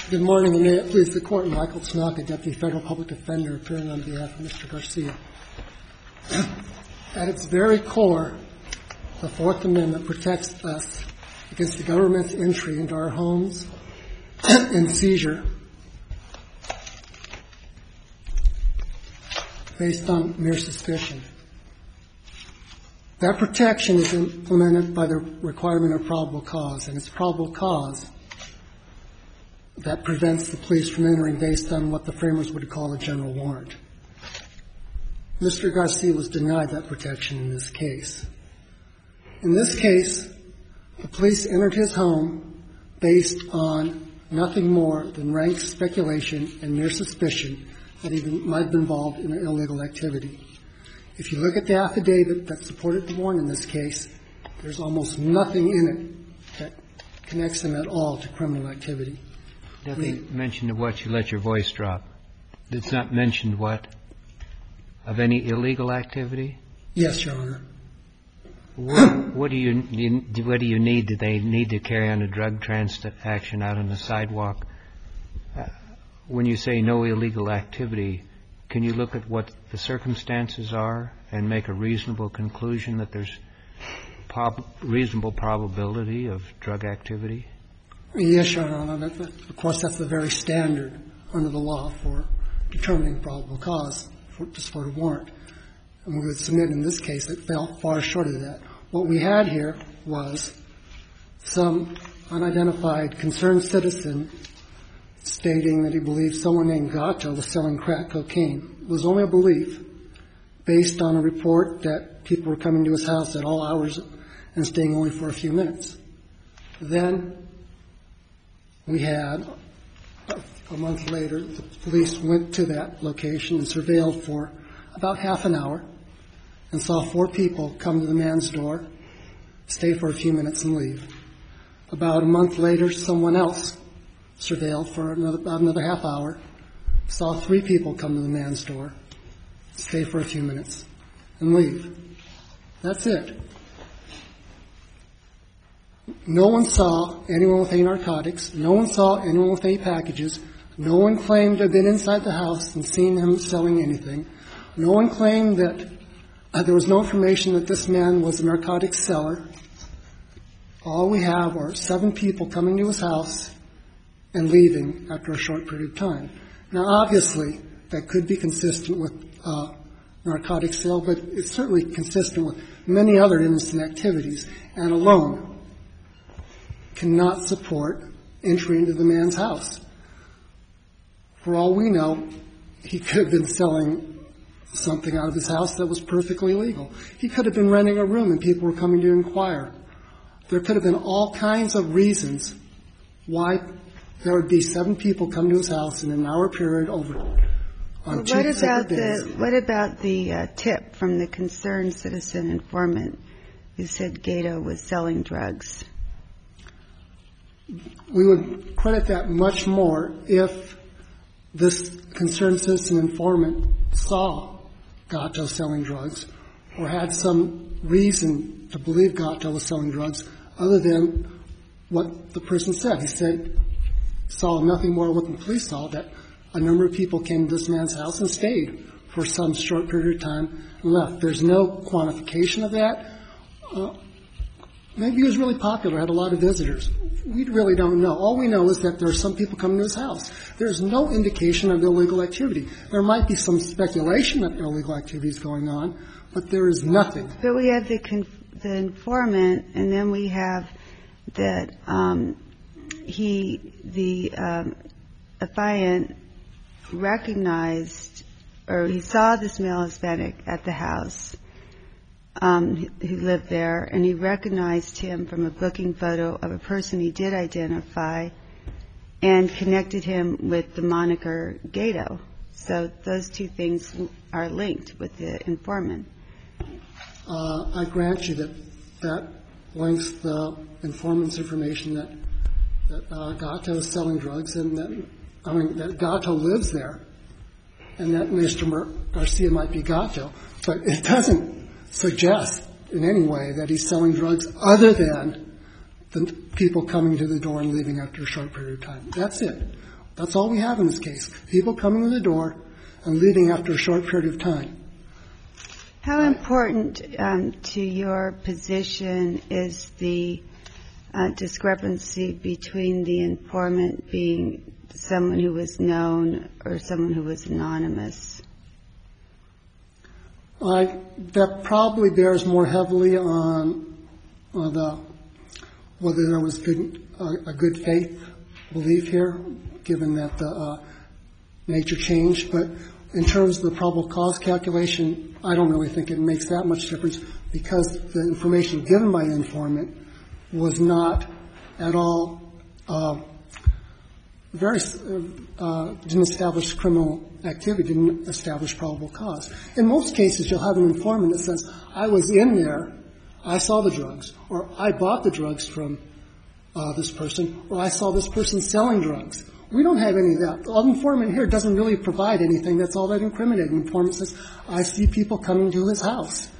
Good morning, and may it please the Court. Michael Tanaka, Deputy Federal Public Defender, appearing on behalf of Mr. Garcia. At its very core, the Fourth Amendment protects us against the government's entry into our homes and seizure based on mere suspicion. That protection is implemented by the requirement of probable cause, and it's probable cause that prevents the police from entering based on what the framers would call a general warrant. Mr. Garcia was denied that protection in this case. In this case, the police entered his home based on nothing more than rank speculation and mere suspicion that he might have been involved in an illegal activity. If you look at the affidavit that supported the warrant in this case, there's almost nothing in it that connects him at all to criminal activity. Nothing mentioned of what? You let your voice drop. It's not mentioned what? Of any illegal activity? Yes, Your Honor. What do you need? Do they need to carry on a drug transaction out on the sidewalk? When you say no illegal activity, can you look at what the circumstances are and make a reasonable conclusion that there's reasonable probability of drug activity? Yes, Your Honor. Of course, that's the very standard under the law for determining probable cause to support a warrant. And we would submit in this case it fell far short of that. What we had here was some unidentified concerned citizen stating that he believed someone named Gato was selling crack cocaine. It was only a belief based on a report that people were coming to his house at all hours and staying only for a few minutes. Then we had, a month later, the police went to that location and surveilled for about half an hour and saw 4 people come to the man's door, stay for a few minutes, and leave. About a month later, someone else surveilled for about another half hour, saw 3 people come to the man's door, stay for a few minutes, and leave. That's it. No one saw anyone with any narcotics. No one saw anyone with any packages. No one claimed to have been inside the house and seen him selling anything. No one claimed that there was no information that this man was a narcotics seller. All we have are 7 people coming to his house and leaving after a short period of time. Now, obviously, that could be consistent with narcotic sale, but it's certainly consistent with many other innocent activities, and alone cannot support entry into the man's house. For all we know, he could have been selling something out of his house that was perfectly legal. He could have been renting a room and people were coming to inquire. There could have been all kinds of reasons why there would be 7 people come to his house in an hour period over on 2 separate days. What about the tip from the concerned citizen informant who said Gato was selling drugs? We would credit that much more if this concerned citizen informant saw Gato selling drugs or had some reason to believe Gato was selling drugs other than what the person said. He said, saw nothing more what the police saw, that a number of people came to this man's house and stayed for some short period of time and left. There's no quantification of that. Maybe he was really popular, had a lot of visitors. We really don't know. All we know is that there are some people coming to his house. There's no indication of illegal activity. There might be some speculation that illegal activity is going on, but there is nothing. But we have the informant, and then we have that the affiant recognized, or he saw this male Hispanic at the house who lived there, and he recognized him from a booking photo of a person he did identify and connected him with the moniker Gato. So those 2 things are linked with the informant. I grant you that links the informant's information that Gato is selling drugs and that Gato lives there and that Mr. Garcia might be Gato. But it doesn't suggest in any way that he's selling drugs other than the people coming to the door and leaving after a short period of time. That's it. That's all we have in this case. People coming in the door and leaving after a short period of time. How important to your position is the discrepancy between the informant being someone who was known or someone who was anonymous? That probably bears more heavily on whether there was a good faith belief here, given that the nature changed. But in terms of the probable cause calculation, I don't really think it makes that much difference, because the information given by the informant was not at all didn't establish criminal activity, didn't establish probable cause. In most cases, you'll have an informant that says, I was in there, I saw the drugs, or I bought the drugs from this person, or I saw this person selling drugs. We don't have any of that. The informant here doesn't really provide anything that's all that incriminating. The informant says, I see people coming to his house.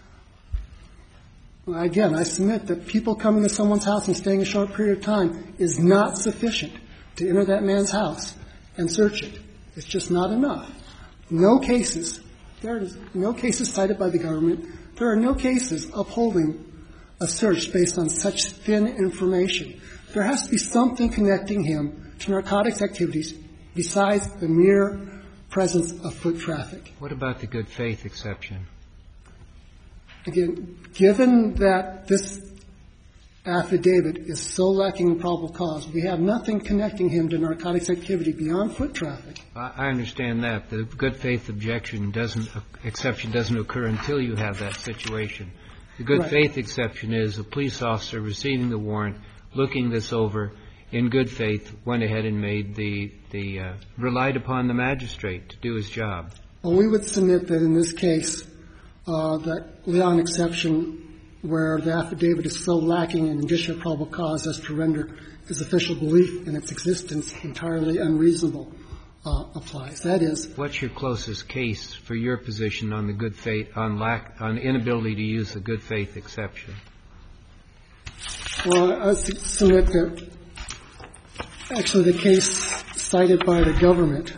Again, I submit that people coming to someone's house and staying a short period of time is not sufficient to enter that man's house and search it. It's just not enough. No cases. There is no cases cited by the government. There are no cases upholding a search based on such thin information. There has to be something connecting him to narcotics activities besides the mere presence of foot traffic. What about the good faith exception? Again, given that this affidavit is so lacking in probable cause, we have nothing connecting him to narcotics activity beyond foot traffic. I understand that. The good faith exception doesn't occur until you have that situation. The good faith exception is a police officer receiving the warrant, looking this over, in good faith, went ahead and made relied upon the magistrate to do his job. Well, we would submit that in this case, that Leon exception, where the affidavit is so lacking in additional probable cause as to render his official belief in its existence entirely unreasonable, applies. That is, what's your closest case for your position on the good faith, on inability to use the good faith exception? Well, I submit that actually the case cited by the government.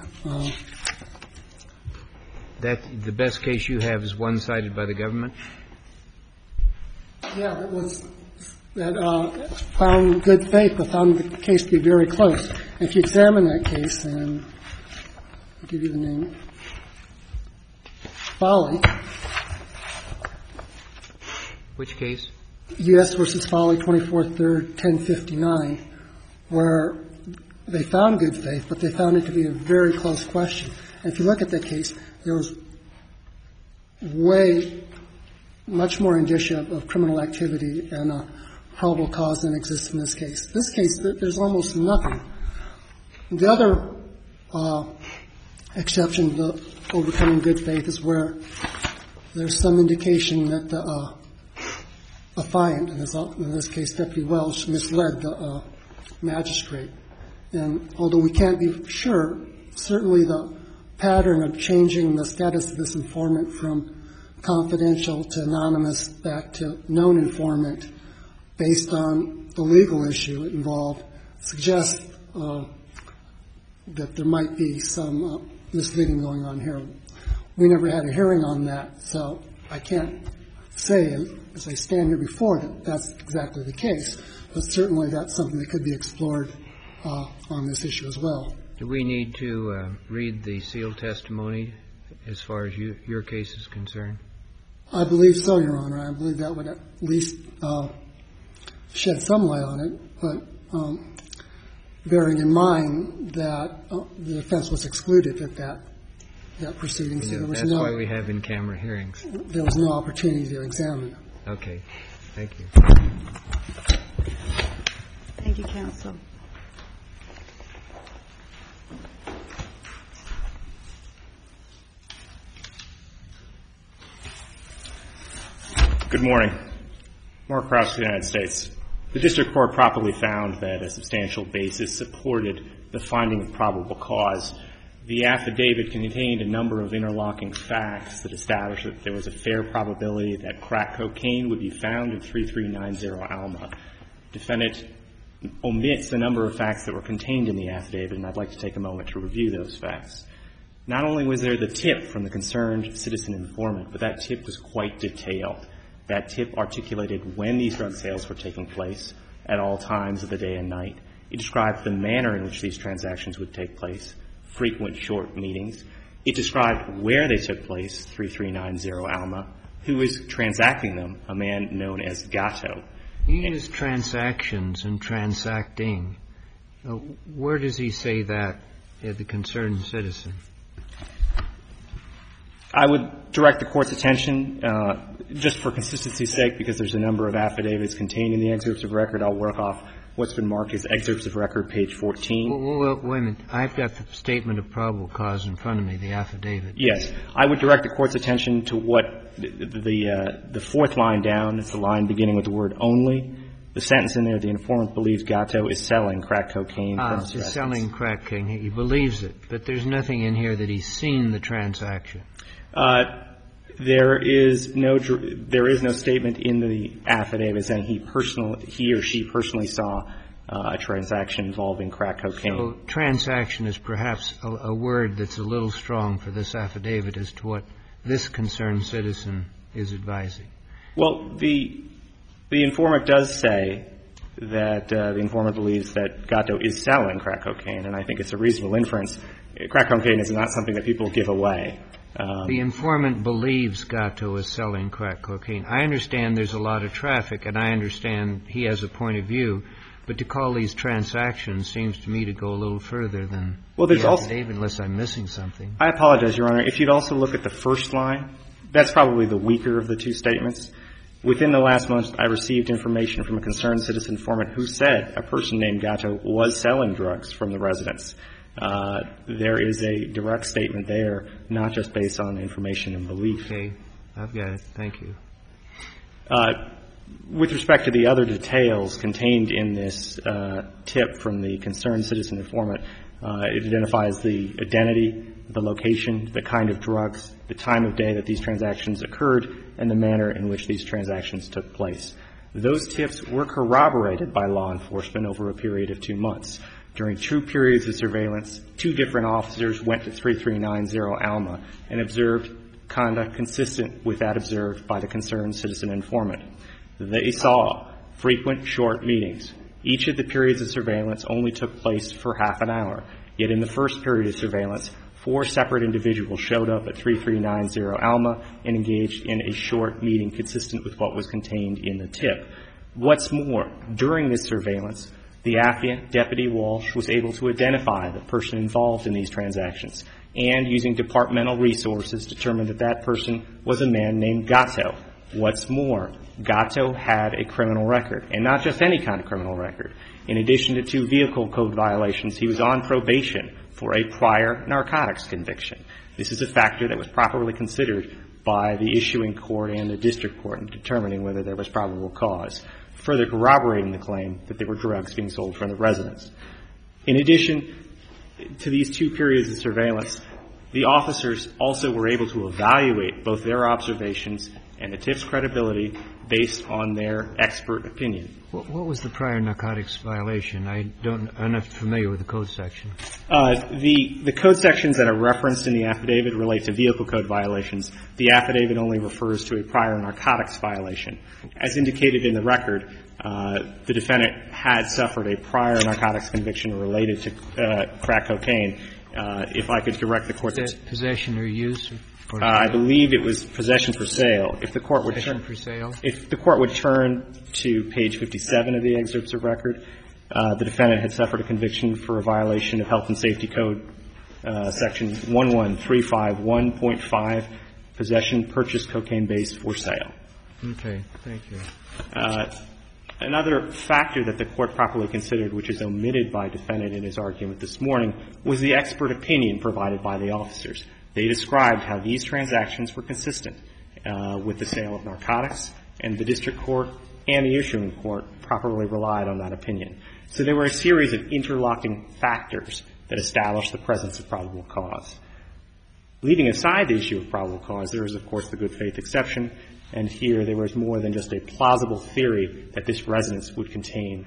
That the best case you have is one cited by the government? Yeah, that found good faith, but found the case to be very close. And if you examine that case, and I'll give you the name, Foley. Which case? U.S. versus Foley, 24-3rd, 1059, where they found good faith, but they found it to be a very close question. And if you look at that case, there was much more indicia of criminal activity and probable cause than exists in this case. This case, there's almost nothing. The other exception to overcoming good faith is where there's some indication that the affiant, in this case Deputy Welsh, misled the magistrate. And although we can't be sure, certainly the pattern of changing the status of this informant from confidential to anonymous back to known informant based on the legal issue involved suggests that there might be some misleading going on here. We never had a hearing on that, so I can't say, as I stand here before, that that's exactly the case. But certainly that's something that could be explored on this issue as well. Do we need to read the sealed testimony as far as your case is concerned? I believe so, Your Honor. I believe that would at least shed some light on it, but bearing in mind that the defense was excluded at that proceeding. So there was that's why we have in-camera hearings. There was no opportunity to examine. Okay. Thank you. Thank you, counsel. Good morning. Mark Krause of the United States. The district court properly found that a substantial basis supported the finding of probable cause. The affidavit contained a number of interlocking facts that established that there was a fair probability that crack cocaine would be found in 3390 Alma. Defendant omits a number of facts that were contained in the affidavit, and I'd like to take a moment to review those facts. Not only was there the tip from the concerned citizen informant, but that tip was quite detailed. That tip articulated when these drug sales were taking place at all times of the day and night. It described the manner in which these transactions would take place, frequent short meetings. It described where they took place, 3390 Alma, who was transacting them, a man known as Gatto. He used transactions and transacting. Where does he say that, the concerned citizen? I would direct the Court's attention, just for consistency's sake, because there's a number of affidavits contained in the excerpts of record. I'll work off what's been marked as excerpts of record, page 14. Well, wait a minute. I've got the statement of probable cause in front of me, the affidavit. Yes. I would direct the Court's attention to what the fourth line down. It's the line beginning with the word only. The sentence in there, the informant believes Gatto is selling crack cocaine from his residence. He's selling crack cocaine. He believes it, but there's nothing in here that he's seen the transaction. There is no statement in the affidavit saying he or she personally saw a transaction involving crack cocaine. So transaction is perhaps a word that's a little strong for this affidavit as to what this concerned citizen is advising. Well, the informant does say that the informant believes that Gatto is selling crack cocaine, and I think it's a reasonable inference. Crack cocaine is not something that people give away. The informant believes Gatto is selling crack cocaine. I understand there's a lot of traffic, and I understand he has a point of view, but to call these transactions seems to me to go a little further than the affidavit, unless I'm missing something. I apologize, Your Honor. If you'd also look at the first line, that's probably the weaker of the two statements. Within the last month, I received information from a concerned citizen informant who said a person named Gatto was selling drugs from the residence. There is a direct statement there, not just based on information and belief. Okay. I've got it. Thank you. With respect to the other details contained in this tip from the concerned citizen informant, it identifies the identity, the location, the kind of drugs, the time of day that these transactions occurred, and the manner in which these transactions took place. Those tips were corroborated by law enforcement over a period of 2 months. During 2 periods of surveillance, 2 different officers went to 3390 Alma and observed conduct consistent with that observed by the concerned citizen informant. They saw frequent short meetings. Each of the periods of surveillance only took place for half an hour. Yet in the first period of surveillance, 4 separate individuals showed up at 3390 Alma and engaged in a short meeting consistent with what was contained in the tip. What's more, during this surveillance, the affiant, Deputy Walsh, was able to identify the person involved in these transactions and, using departmental resources, determined that that person was a man named Gatto. What's more, Gatto had a criminal record, and not just any kind of criminal record. In addition to 2 vehicle code violations, he was on probation for a prior narcotics conviction. This is a factor that was properly considered by the issuing court and the district court in determining whether there was probable cause, further corroborating the claim that there were drugs being sold from the residence. In addition to these 2 periods of surveillance, the officers also were able to evaluate both their observations and the tip's credibility based on their expert opinion. What was the prior narcotics violation? I'm not familiar with the code section. The code sections that are referenced in the affidavit relate to vehicle code violations. The affidavit only refers to a prior narcotics violation. As indicated in the record, the defendant had suffered a prior narcotics conviction related to crack cocaine. If I could direct the court to possession or use? I believe it was possession for sale. If the court would turn to page 57 of the excerpts of record, the defendant had suffered a conviction for a violation of Health and Safety Code section 11351.5, possession, purchase cocaine base for sale. Okay, thank you. Another factor that the court properly considered, which is omitted by defendant in his argument this morning, was the expert opinion provided by the officers. They described how these transactions were consistent with the sale of narcotics, and the district court and the issuing court properly relied on that opinion. So there were a series of interlocking factors that established the presence of probable cause. Leaving aside the issue of probable cause, there is, of course, the good faith exception, and here there was more than just a plausible theory that this residence would contain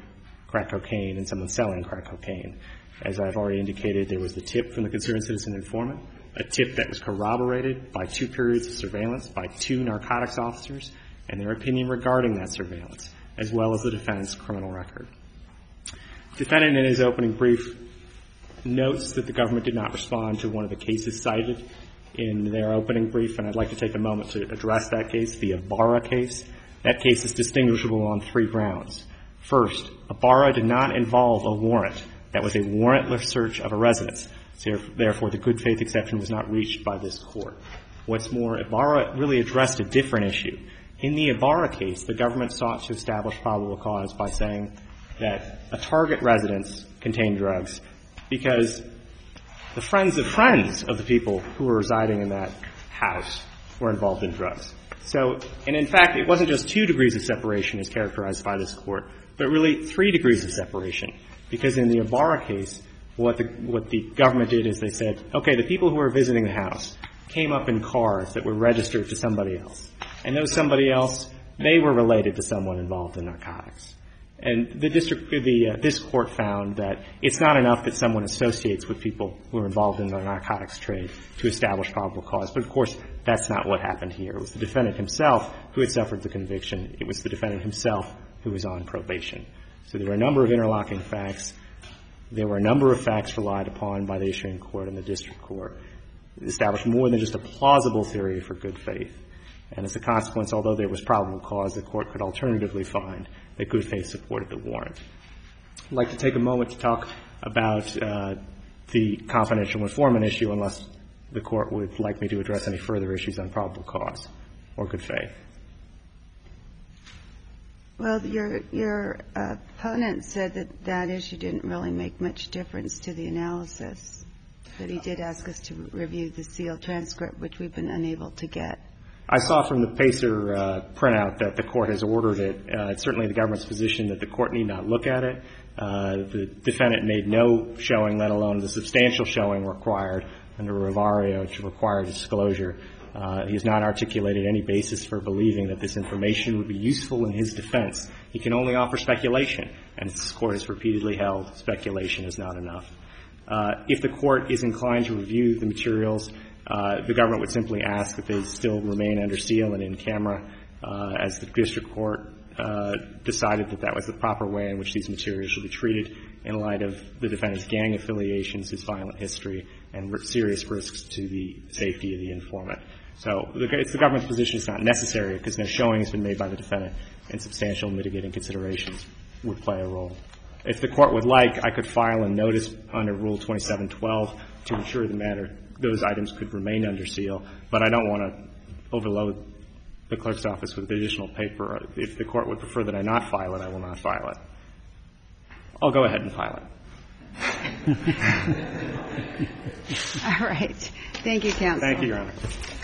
crack cocaine and someone selling crack cocaine. As I've already indicated, there was the tip from the concerned citizen informant, a tip that was corroborated by 2 periods of surveillance by 2 narcotics officers and their opinion regarding that surveillance, as well as the defendant's criminal record. The defendant in his opening brief notes that the government did not respond to one of the cases cited in their opening brief, and I'd like to take a moment to address that case, the Ibarra case. That case is distinguishable on 3 grounds. First, Ibarra did not involve a warrant. That was a warrantless search of a residence. So therefore, the good faith exception was not reached by this Court. What's more, Ibarra really addressed a different issue. In the Ibarra case, the government sought to establish probable cause by saying that a target residence contained drugs because the friends of the people who were residing in that house were involved in drugs. So, and in fact, it wasn't just 2 degrees of separation as characterized by this Court, but really 3 degrees of separation. Because in the Ibarra case, what the government did is they said, okay, the people who were visiting the house came up in cars that were registered to somebody else. And those somebody else, they were related to someone involved in narcotics. And this Court found that it's not enough that someone associates with people who are involved in the narcotics trade to establish probable cause. But, of course, that's not what happened here. It was the defendant himself who had suffered the conviction. It was the defendant himself who was on probation. So there were a number of interlocking facts. There were a number of facts relied upon by the issuing court and the district court. It established more than just a plausible theory for good faith. And as a consequence, although there was probable cause, the Court could alternatively find that good faith supported the warrant. I'd like to take a moment to talk about the confidential informant issue, unless the Court would like me to address any further issues on probable cause or good faith. Well, your opponent said that that issue didn't really make much difference to the analysis, but he did ask us to review the sealed transcript, which we've been unable to get. I saw from the PACER printout that the Court has ordered it. It's certainly the government's position that the Court need not look at it. The defendant made no showing, let alone the substantial showing required under Rivario to require disclosure. He has not articulated any basis for believing that this information would be useful in his defense. He can only offer speculation, and this Court has repeatedly held speculation is not enough. If the Court is inclined to review the materials, the government would simply ask that they still remain under seal and in camera, as the district court decided that that was the proper way in which these materials should be treated in light of the defendant's gang affiliations, his violent history, and serious risks to the safety of the informant. So it's the government's position it's not necessary because no showing has been made by the defendant and substantial mitigating considerations would play a role. If the Court would like, I could file a notice under Rule 2712 to ensure the matter those items could remain under seal, but I don't want to overload the clerk's office with additional paper. If the Court would prefer that I not file it, I will not file it. I'll go ahead and file it. All right. Thank you, counsel. Thank you, Your Honor.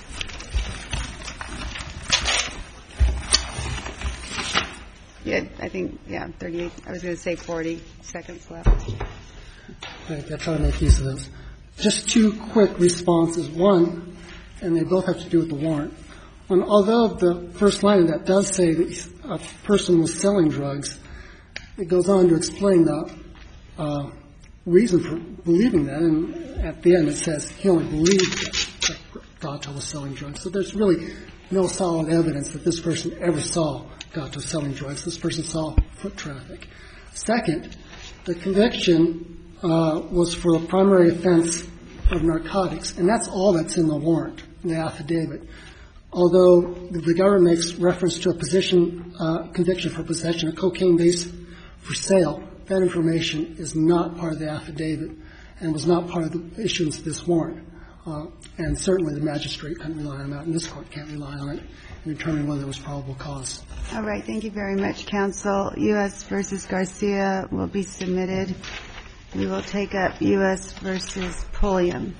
Yeah, I think, 38. I was going to say 40 seconds left. I'll try to make use of this. Just 2 quick responses. One, and they both have to do with the warrant. Although the first line of that does say that a person was selling drugs, it goes on to explain the reason for believing that. And at the end it says he only believed that Gatto was selling drugs. So there's really no solid evidence that this person ever saw Gatto selling drugs. This person saw foot traffic. Second, the conviction was for the primary offense of narcotics, and that's all that's in the warrant, the affidavit. Although the government makes reference to a conviction for possession of cocaine base for sale, that information is not part of the affidavit and was not part of the issuance of this warrant. And certainly the magistrate couldn't rely on that, and this Court can't rely on it in determining whether there was probable cause. All right. Thank you very much, counsel. U.S. v. Garcia will be submitted. We will take up U.S. v. Pulliam.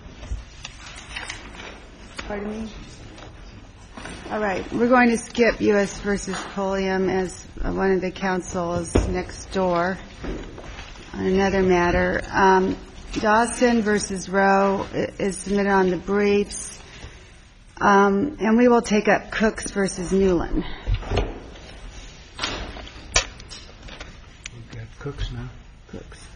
Pardon me? All right. We're going to skip U.S. v. Pulliam as one of the counsel is next door on another matter. Dawson v. Rowe is submitted on the briefs. And we will take up Cooks v. Newland. We've got Cooks now? Cooks.